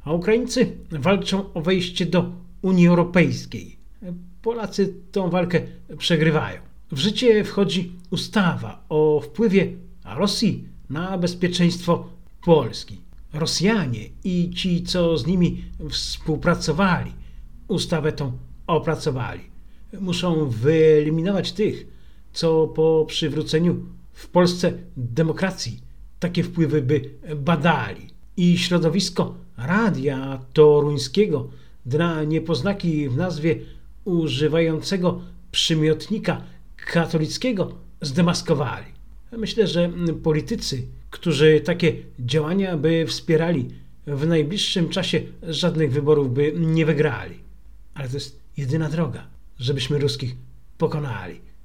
a Ukraińcy walczą o wejście do Unii Europejskiej. Polacy tą walkę przegrywają. W życie wchodzi ustawa o wpływie Rosji na bezpieczeństwo Polski. Rosjanie i ci, co z nimi współpracowali, ustawę tą opracowali. Muszą wyeliminować tych, co po przywróceniu w Polsce demokracji takie wpływy by badali. I środowisko Radia Toruńskiego dla niepoznaki w nazwie używającego przymiotnika katolickiego zdemaskowali. Myślę, że politycy, którzy takie działania by wspierali, w najbliższym czasie żadnych wyborów by nie wygrali. Ale to jest jedyna droga, żebyśmy ruskich pokonali.